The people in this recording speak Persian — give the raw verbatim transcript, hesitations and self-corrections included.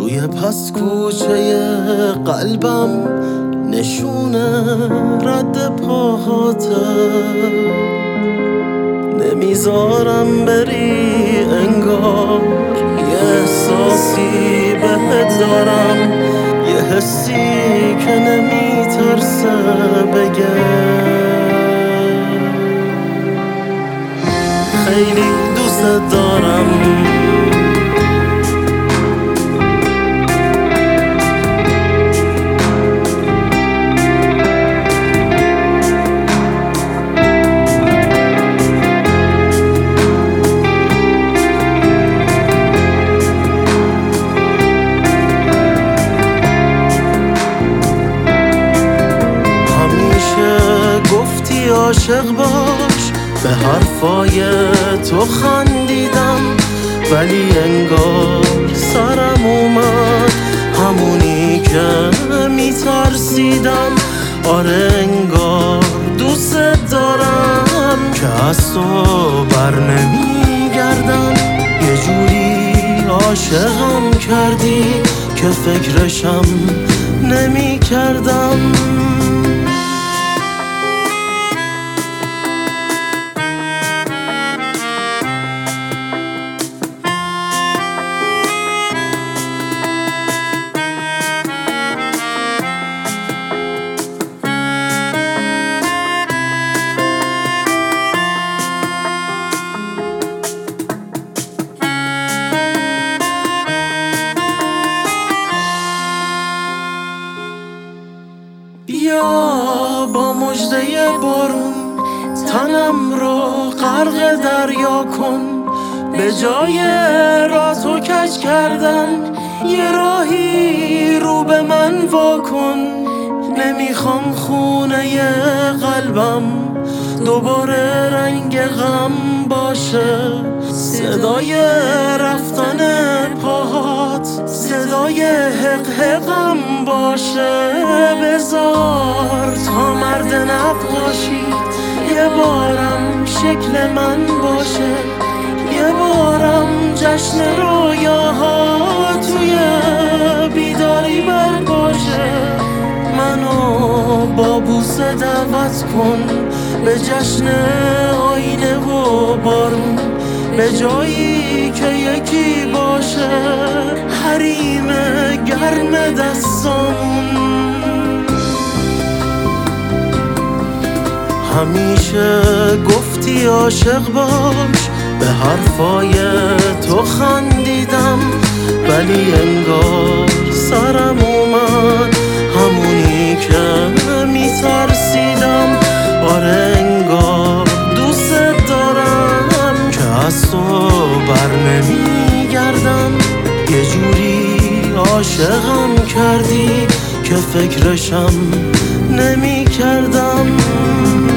توی پس کوچه قلبم نشونه رد پاهاته، نمیذارم بری انگار یه احساسی بهت دارم، یه حسی که نمیترسه بگه. خیلی دوست دارم، عاشق باش، به حرفای تو خندیدم ولی انگار سرم اومد همونی که میترسیدم. آره انگار دوست دارم که از تو بر نمیگردم، یه جوری عاشقم کردی که فکرشم نمیکردم. بیا با مژده بارون تنم رو غرق دریا کن، به جای راه تو کج کردن یه راهی رو به من واکن. نمیخوام خونه قلبم دوباره رنگ غم باشه، صدای رفتن پاهات صدای حق حقم باشه. بذار تا مرد نقاشی یه بارم شکل من باشه، یه بارم جشن رویاها توی بیداری بر باشه. منو با بوسه دعوت کن به جشن آینه و بارون، به جایی که یکی باشه حریم گرم دستامون. همیشه گفتی عاشق باش، به حرفای تو خندیدم ولی انگار سرم اومد همونی که میترسیدم. آره انگار دوست دارم که از تو بر نمیگردم، یه جوری عاشقم کردی که فکرشم نمیکردم.